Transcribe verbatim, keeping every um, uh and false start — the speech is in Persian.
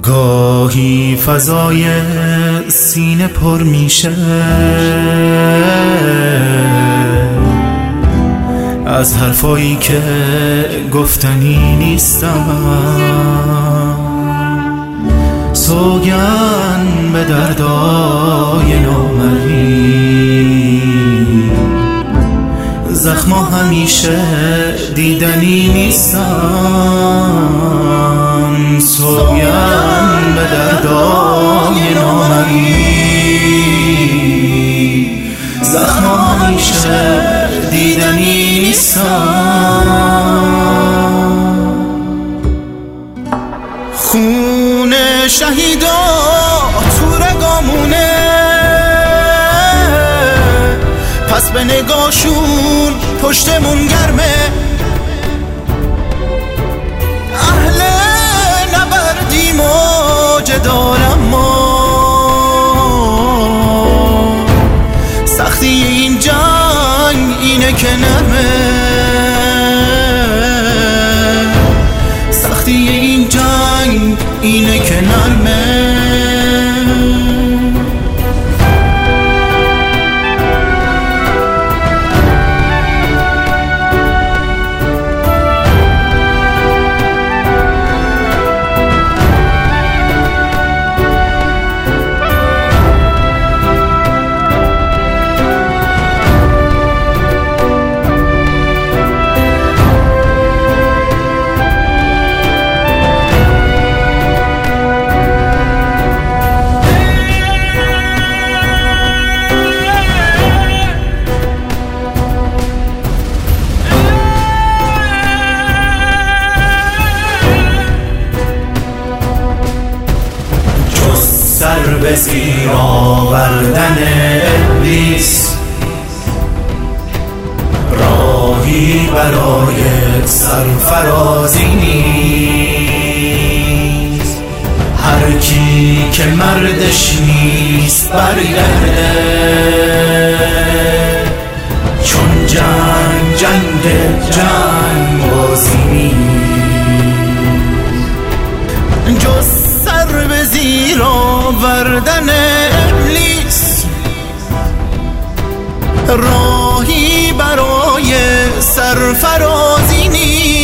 گاهی فضای سینه پر میشه از حرفایی که گفتنی نیستن، سوگند به دردای نامری، زخما همیشه دیدنی نیستن، سوگند به دردای نامری، زخما همیشه دیدنی نیستن. خون شهیدا تو رگامونه، پس به نگاشون پشتمون گرمه، اهل نبردیم و جدالم ما، سختی این جنگ اینه که نرمه، سختی این جنگ اینه که نرمه. سر به زیر آوردن ابلیس، راهی برای سرفرازی نیست، هر کی که مردش نیست برگرده، چون جنگ جنگ جنگ بازی نیست، جز سر به زیر آوردن ابلیس، راهی برای سرفرازی نیست.